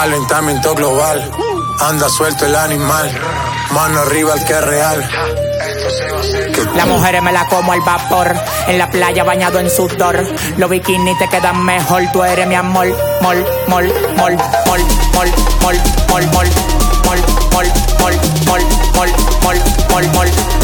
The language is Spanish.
Calentamiento global, anda suelto el animal, mano arriba el que es real. Las mujeres me la como al vapor, en la playa bañado en sudor. Los bikinis te quedan mejor, tú eres mi amor. Mol, mol, mol, mol, mol, mol, mol, mol, mol, mol, mol, mol, mol, mol, mol, mol.